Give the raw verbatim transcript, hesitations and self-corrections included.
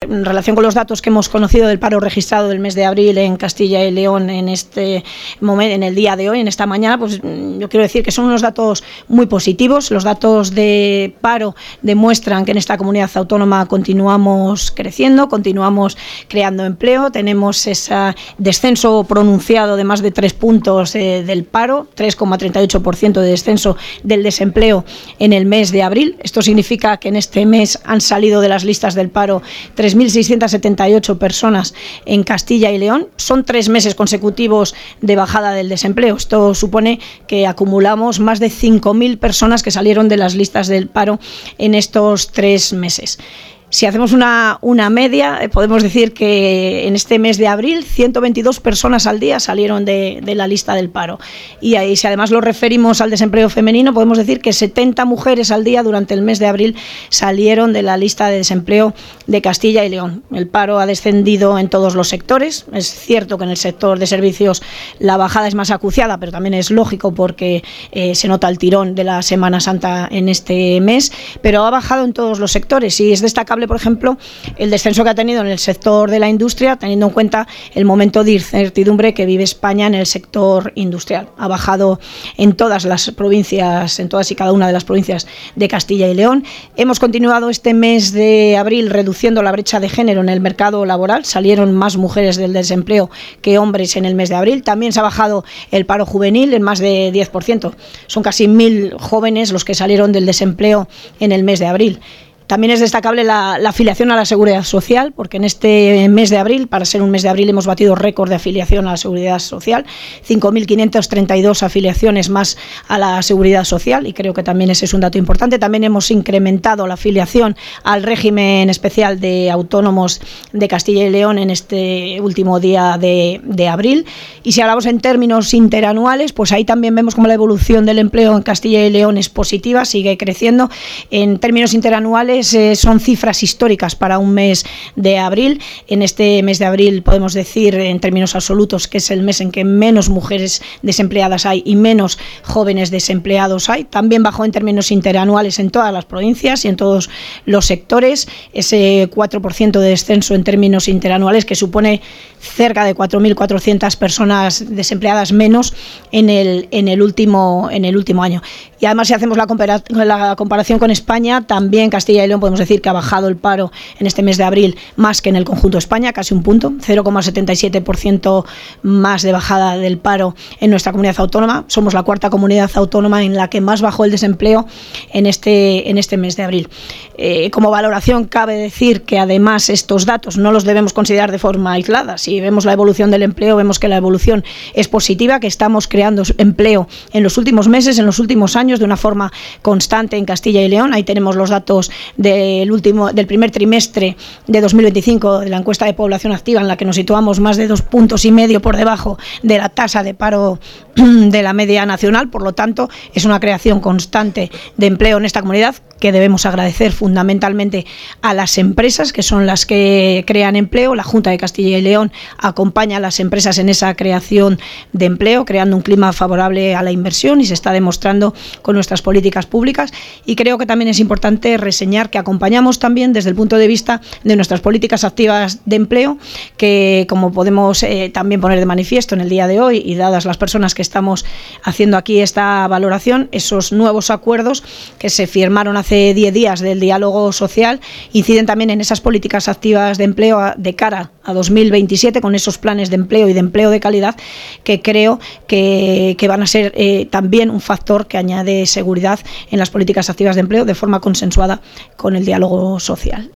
en relación con los datos que hemos conocido del paro registrado del mes de abril en Castilla y León en este momento, en el día de hoy, en esta mañana, pues yo quiero decir que son unos datos muy positivos. Los datos de paro demuestran que en esta comunidad autónoma continuamos creciendo, continuamos creando empleo, tenemos ese descenso pronunciado de más de tres puntos eh, del paro, tres coma treinta y ocho por ciento de descenso del desempleo en el mes de abril. Esto significa que en este mes han salido de las listas del paro tres mil seiscientas setenta y ocho personas en Castilla y León. Son tres meses consecutivos de bajada del desempleo. Esto supone que acumulamos más de cinco mil personas que salieron de las listas del paro en estos tres meses. Si hacemos una, una media, eh, podemos decir que en este mes de abril ciento veintidós personas al día salieron de, de la lista del paro. Y ahí, si además lo referimos al desempleo femenino, podemos decir que setenta mujeres al día durante el mes de abril salieron de la lista de desempleo de Castilla y León. El paro ha descendido en todos los sectores. Es cierto que en el sector de servicios la bajada es más acuciada, pero también es lógico porque eh, se nota el tirón de la Semana Santa en este mes, pero ha bajado en todos los sectores y es destacable, por ejemplo, el descenso que ha tenido en el sector de la industria, teniendo en cuenta el momento de incertidumbre que vive España en el sector industrial. Ha bajado en todas las provincias, en todas y cada una de las provincias de Castilla y León. Hemos continuado este mes de abril reduciendo la brecha de género en el mercado laboral. Salieron más mujeres del desempleo que hombres en el mes de abril. También se ha bajado el paro juvenil en más de diez por ciento. Son casi mil jóvenes los que salieron del desempleo en el mes de abril. También es destacable la, la afiliación a la Seguridad Social, porque en este mes de abril, para ser un mes de abril, hemos batido récord de afiliación a la Seguridad Social, cinco mil quinientas treinta y dos afiliaciones más a la Seguridad Social, y creo que también ese es un dato importante. También hemos incrementado la afiliación al régimen especial de autónomos de Castilla y León en este último día de, de abril. Y si hablamos en términos interanuales, pues ahí también vemos cómo la evolución del empleo en Castilla y León es positiva, sigue creciendo. En términos interanuales, son cifras históricas para un mes de abril. En este mes de abril podemos decir en términos absolutos que es el mes en que menos mujeres desempleadas hay y menos jóvenes desempleados hay. También bajó en términos interanuales en todas las provincias y en todos los sectores. Ese cuatro por ciento de descenso en términos interanuales, que supone cerca de cuatro mil cuatrocientas personas desempleadas menos en el, en el último, en el último año. Y además, si hacemos la, compara- la comparación con España, también Castilla y León podemos decir que ha bajado el paro en este mes de abril más que en el conjunto de España, casi un punto, cero coma setenta y siete por ciento más de bajada del paro en nuestra comunidad autónoma. Somos la cuarta comunidad autónoma en la que más bajó el desempleo en este, en este mes de abril. Eh, como valoración, cabe decir que además estos datos no los debemos considerar de forma aislada. Si vemos la evolución del empleo, vemos que la evolución es positiva, que estamos creando empleo en los últimos meses, en los últimos años, de una forma constante en Castilla y León. Ahí tenemos los datos del último, del primer trimestre de dos mil veinticinco de la encuesta de población activa, en la que nos situamos más de dos puntos y medio por debajo de la tasa de paro de la media nacional. Por lo tanto, es una creación constante de empleo en esta comunidad que debemos agradecer fundamentalmente a las empresas, que son las que crean empleo. La Junta de Castilla y León acompaña a las empresas en esa creación de empleo, creando un clima favorable a la inversión, y se está demostrando con nuestras políticas públicas. Y creo que también es importante reseñar que acompañamos también desde el punto de vista de nuestras políticas activas de empleo, que como podemos eh, también poner de manifiesto en el día de hoy, y dadas las personas que estamos haciendo aquí esta valoración, esos nuevos acuerdos que se firmaron hace hace diez días del diálogo social inciden también en esas políticas activas de empleo de cara a dos mil veintisiete, con esos planes de empleo y de empleo de calidad que creo que, que van a ser eh, también un factor que añade seguridad en las políticas activas de empleo de forma consensuada con el diálogo social.